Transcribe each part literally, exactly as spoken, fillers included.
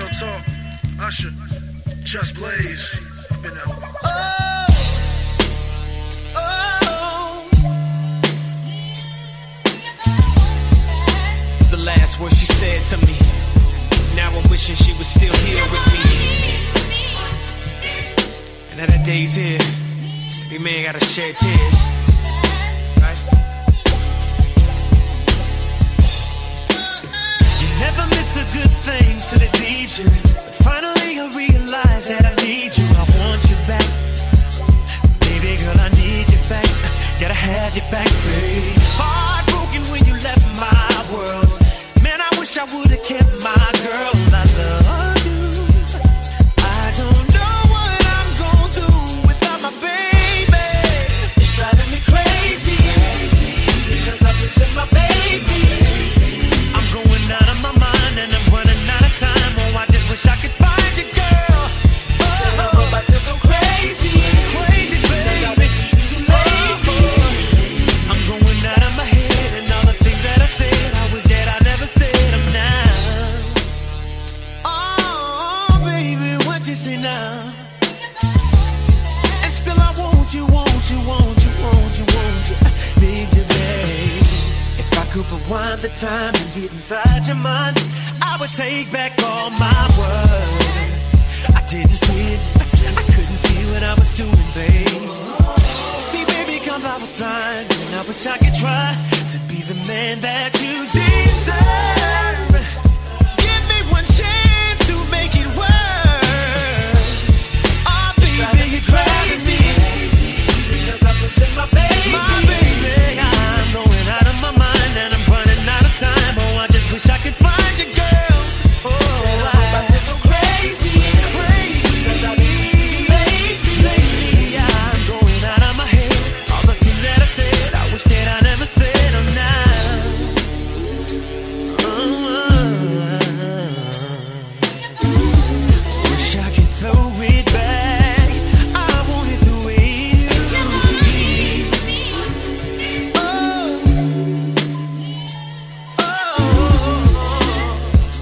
Real talk. Usher. Just Blaze. Been out. Oh, oh. It's the last word she said to me. Now I'm wishing she was still here with me. And now that day's here, we man gotta shed tears, right? You never miss a good thing till it leaves you. But finally I realize that I need you. I want you back, baby girl. I need you back. Gotta have you back, babe. Heartbroken when you left my world. Man, I wish I would've kept my girl. I love you. I don't know what I'm gonna do without my baby. It's driving me crazy, because I'm missing my baby. I'm going out of my mind and I'm running out of time. Oh, I just wish I could find you, girl. Oh, said I'm about to go crazy, crazy, because I've baby. been keeping you lately. I'm going out of my head and all the things that I said, I wish that I never said them now. Oh, baby, what you say now? And still I want you, want you, want you, want you, want you. Need you, babe. If I could rewind the time and get inside your mind, I would take back all my words. I didn't see it, I couldn't see what I was doing, babe. See, baby, cause I was blind, and I wish I could try to be the man that you deserve. Give me one chance to make it work. Oh, baby, you're crazy, because I'm missing my baby. my baby. I'm going out of my mind and I'm running out of time. Oh, I just wish I could find you, girl. Oh, Said I'm about to go crazy, crazy. because I've been keeping you lately. Lately, I'm going out of my head. All the things that I said, I wish that I never said them now. Uh, wish I could throw it back. I want it the way it used to be. Oh, oh.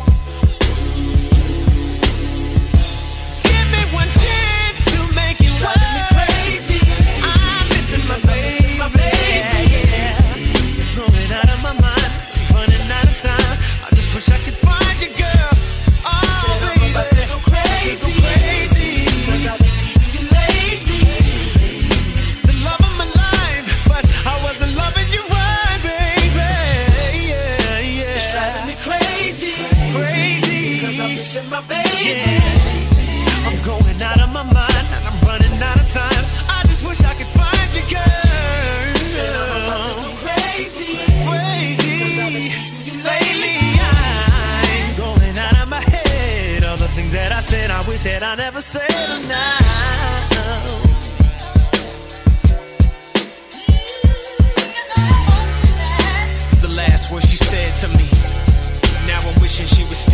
Give me one chance to make it work. Driving me crazy, I'm missing my baby, my baby. yeah, yeah. Going out of my mind, running out of time. I just wish I could find you, girl. Oh, Said I'm baby, about to go crazy, go crazy. because I've been keeping you lately. The love of my life, but I wasn't loving you right, baby. Yeah, It's driving yeah. me crazy, Crazy. because I'm missing my baby. Yeah. I'm going out of my mind and I'm running out of time. I just wish I could find you, girl. Said I'm about to go crazy, Crazy. because I've been keeping you Lately, lately. I'm going out of my head. All the things that I said, I wish that I never said them now. It's the last word she said to me. Now I'm wishing she was